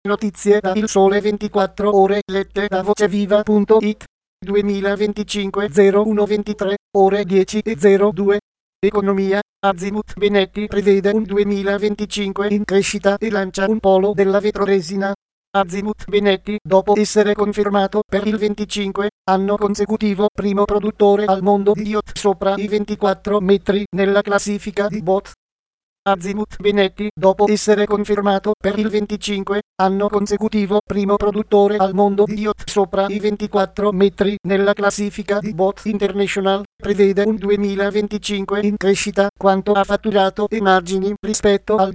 Notizie da Il Sole 24 Ore lette da voceviva.it 2025 0123 ore 10:02. Economia. Azimut Benetti prevede un 2025 in crescita e lancia un polo della vetroresina. Azimut Benetti, dopo essere confermato per il 25 anno consecutivo primo produttore al mondo di yacht sopra i 24 metri nella classifica di BOT. Azimut Benetti, dopo essere confermato per il 25 anno consecutivo primo produttore al mondo di yacht sopra i 24 metri nella classifica di BOT International, prevede un 2025 in crescita quanto a fatturato e margini rispetto al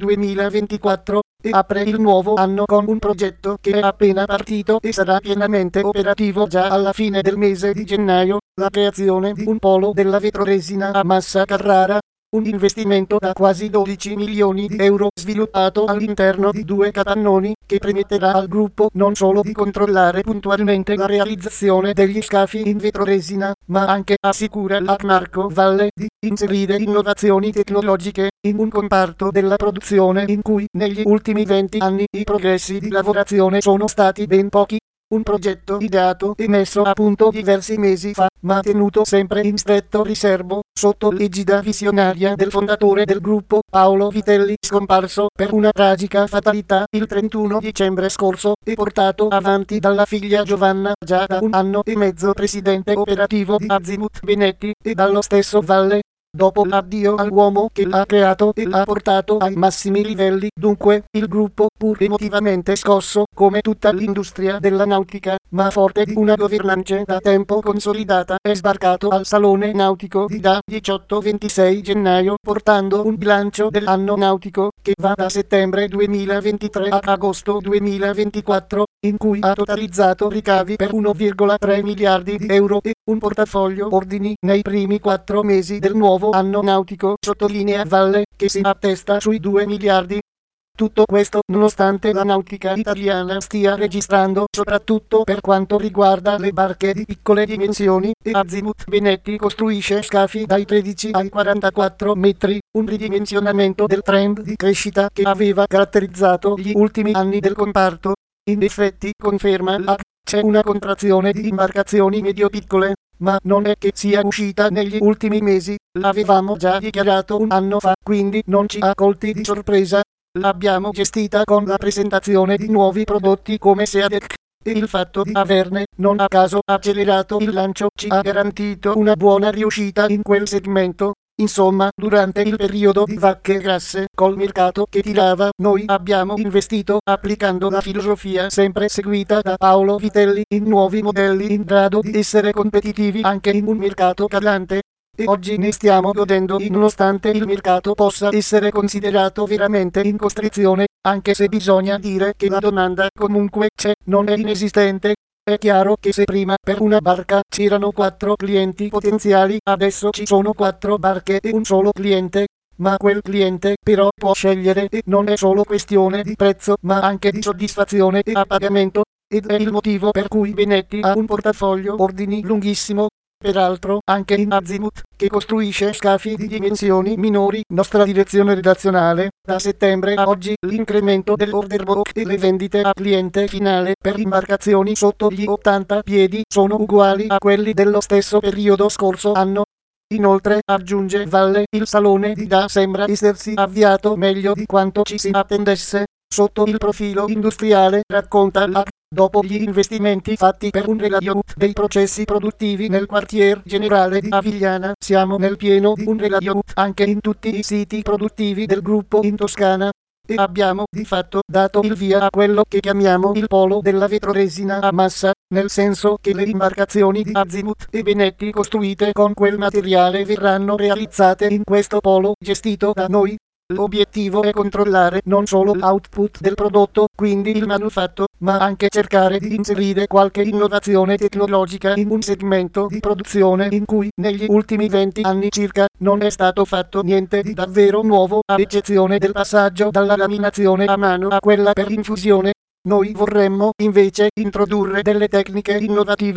2024 e apre il nuovo anno con un progetto che è appena partito e sarà pienamente operativo già alla fine del mese di gennaio, la creazione di un polo della vetroresina a Massa Carrara. Un investimento da quasi 12 milioni di euro sviluppato all'interno di 2 capannoni che permetterà al gruppo non solo di controllare puntualmente la realizzazione degli scafi in vetroresina, ma anche, assicura l'Arcmarco Valle, di inserire innovazioni tecnologiche in un comparto della produzione in cui negli ultimi 20 anni i progressi di lavorazione sono stati ben pochi. Un progetto ideato e messo a punto diversi mesi fa, ma tenuto sempre in stretto riservo, sotto l'egida visionaria del fondatore del gruppo, Paolo Vitelli, scomparso per una tragica fatalità il 31 dicembre scorso, e portato avanti dalla figlia Giovanna, già da un anno e mezzo presidente operativo di Azimut Benetti, e dallo stesso Valle. Dopo l'addio all'uomo che l'ha creato e l'ha portato ai massimi livelli, dunque, il gruppo, pur emotivamente scosso, come tutta l'industria della nautica, ma forte di una governance da tempo consolidata, è sbarcato al Salone Nautico di da 18-26 gennaio, portando un bilancio dell'anno nautico, che va da settembre 2023 a agosto 2024, in cui ha totalizzato ricavi per 1,3 miliardi di euro e un portafoglio ordini nei primi 4 mesi del nuovo anno nautico, sottolinea Valle, che si attesta sui 2 miliardi. Tutto questo nonostante la nautica italiana stia registrando, soprattutto per quanto riguarda le barche di piccole dimensioni, e Azimut Benetti costruisce scafi dai 13 ai 44 metri, un ridimensionamento del trend di crescita che aveva caratterizzato gli ultimi anni del comparto. In effetti, conferma l'AC, c'è una contrazione di imbarcazioni medio-piccole, ma non è che sia uscita negli ultimi mesi, l'avevamo già dichiarato un anno fa, quindi non ci ha colti di sorpresa. L'abbiamo gestita con la presentazione di nuovi prodotti come SEADEC, e il fatto di averne, non a caso, accelerato il lancio ci ha garantito una buona riuscita in quel segmento. Insomma, durante il periodo di vacche grasse, col mercato che tirava, noi abbiamo investito applicando la filosofia sempre seguita da Paolo Vitelli in nuovi modelli in grado di essere competitivi anche in un mercato calante. E oggi ne stiamo godendo nonostante il mercato possa essere considerato veramente in costrizione, anche se bisogna dire che la domanda comunque c'è, non è inesistente. È chiaro che se prima per una barca c'erano 4 clienti potenziali, adesso ci sono 4 barche e un solo cliente. Ma quel cliente però può scegliere e non è solo questione di prezzo ma anche di soddisfazione e a pagamento. Ed è il motivo per cui Benetti ha un portafoglio ordini lunghissimo. Peraltro, anche in Azimut, che costruisce scafi di dimensioni minori, nostra direzione redazionale, da settembre a oggi l'incremento dell'order book e le vendite a cliente finale per imbarcazioni sotto gli 80 piedi sono uguali a quelli dello stesso periodo scorso anno. Inoltre, aggiunge Valle, il salone di Da sembra essersi avviato meglio di quanto ci si attendesse. Sotto il profilo industriale, racconta l'AC, dopo gli investimenti fatti per un relayout dei processi produttivi nel quartier generale di Avigliana, siamo nel pieno di un relayout anche in tutti i siti produttivi del gruppo in Toscana. E abbiamo di fatto dato il via a quello che chiamiamo il polo della vetroresina a massa, nel senso che le imbarcazioni di Azimut e Benetti costruite con quel materiale verranno realizzate in questo polo gestito da noi. L'obiettivo è controllare non solo l'output del prodotto, quindi il manufatto, ma anche cercare di inserire qualche innovazione tecnologica in un segmento di produzione in cui negli ultimi 20 anni circa non è stato fatto niente di davvero nuovo, a eccezione del passaggio dalla laminazione a mano a quella per infusione. Noi vorremmo invece introdurre delle tecniche innovative.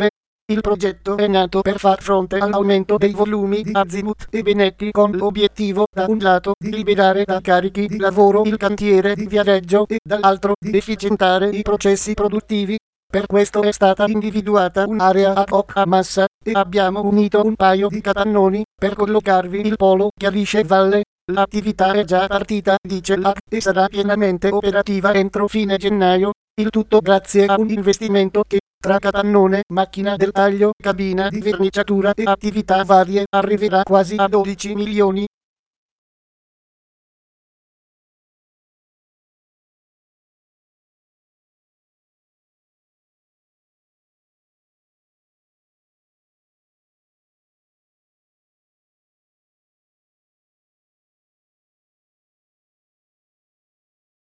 Il progetto è nato per far fronte all'aumento dei volumi di Azimut e Benetti con l'obiettivo, da un lato, di liberare da carichi di lavoro il cantiere di Viareggio e dall'altro di efficientare i processi produttivi. Per questo è stata individuata un'area ad hoc a Massa e abbiamo unito un paio di capannoni per collocarvi il polo Chiarisce Valle. L'attività è già partita, dice l'AC, e sarà pienamente operativa entro fine gennaio. Il tutto grazie a un investimento che, tra capannone, macchina del taglio, cabina di verniciatura e attività varie, arriverà quasi a 12 milioni.